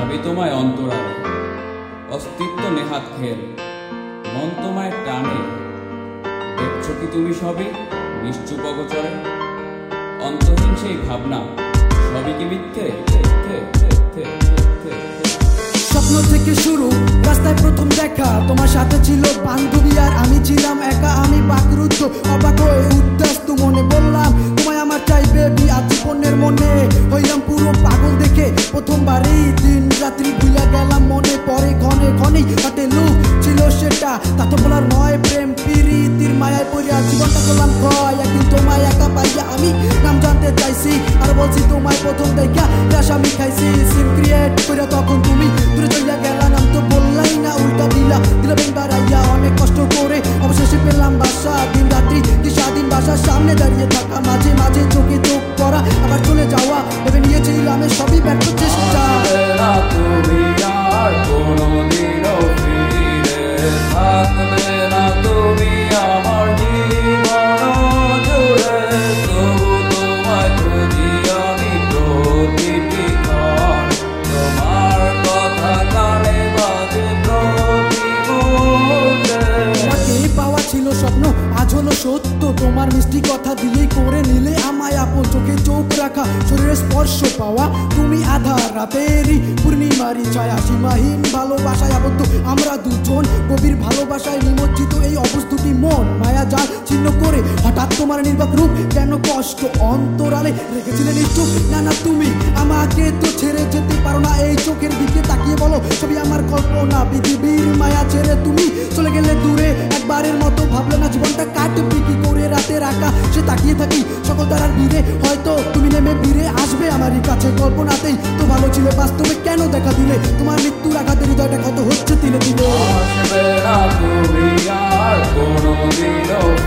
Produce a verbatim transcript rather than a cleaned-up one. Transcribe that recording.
ভাবি তোমায় অন্তরালে, অস্তিত্ব নেহাত খেল, মন তোমায় টানে। দেখছো কি তুমি সবই নিশ্চুপ অগোচরে? অন্তহীন সেই ভাবনা সবই কি মিথ্যে? স্বপ্ন থেকে শুরু, রাস্তায় প্রথম দেখা, তোমার সাথে ছিল বান্ধবী আর আমি ছিলাম একা। আমি বাকরুদ্ধ অবাক হয়ে উদ্যাস্ত মনে বললাম তোমায় আমার চাই বেবি আজীবনের মনে। হইলাম পুরো পাগল দেখে প্রথমবারই, দিন রাত্রি ভুলে গেলাম মনে পড়ে ক্ষণে ক্ষণেই হাতে লুক ছিল সেটা। তা তো বলার নয়, প্রেম প্রীতির মায়ায় পড়ে জীবনটা করলাম ক্ষয়। একদিন তোমায় একা পাইয়া আমি নাম জানতে চাইছি, আর বলছি তোমায় প্রথম দেখা রাস আমি খাইছি। সিম ক্রিয়েট করে তখন তুমি দূরে চলে গেলা, নাম তো বললাই না, উল্টা দিলা দিলা বেন বাড়াইয়া। অনেক কষ্ট করে অবশেষে পেলাম বাসা, দিন রাত্রি কি স্বাধীন বাসার সামনে দাঁড়িয়ে থাকা, মাঝে মাঝে চোখে চোখ পড়া, আবার চলে যাওয়া, ভেবে নিয়েছিলাম সবই ব্যর্থ চেষ্টা। তুমি আর কোনোদিনও ফিরে থাকবে না, তুমি আমার জীবন জুড়ে। তবু তোমায় খুঁজি আমি প্রতিটি ক্ষণ, তোমার কথা কানে বাজে প্রতি মুহূর্তে। তোমাকে পাওয়া ছিল স্বপ্ন, আজ হলো সত্য। তোমার মিষ্টি কথা দিলেই করে নিলে আমায় আপন, চোখে চোখ রাখা, শরীরে স্পর্শ পাওয়া। তুমি আধার রাতেরই পূর্ণিমারি ছায়া, সীমাহীন ভালোবাসায় আবদ্ধ আমরা দুজন। গভীর ভালোবাসায় নিমজ্জিত এই অবুঝ দুটি মন, মায়া জাল ছিন্ন করে হঠাৎ তোমার নির্বাক রূপ। কেন কষ্ট অন্তরালে রেখেছিলে নিশ্চুপ? না না তুমি আমাকে তো ছেড়ে যেতে পারো না। এই চোখের দিকে তাকিয়ে বলো সবই আমার কল্পনা। পৃথিবীর মায়া ছেড়ে তুমি চলে গেলে দূরে, একবারের মতো ভাবলে না জীবনটা কাটবে কি করে। রাতের আকাশে তাকিয়ে থাকি সকল তারার ভিড়ে, হয়তো তুমি নেমে ফিরে আসবে আমারই কাছে। কল্পনাতেই তো ভালো ছিল, বাস্তবে কেন দেখা দিলে? তোমার মৃত্যুর আঘাতে হৃদয়টা কত হচ্ছে তিলে তিলে। আসবে না তুমি আর কোনোদিনও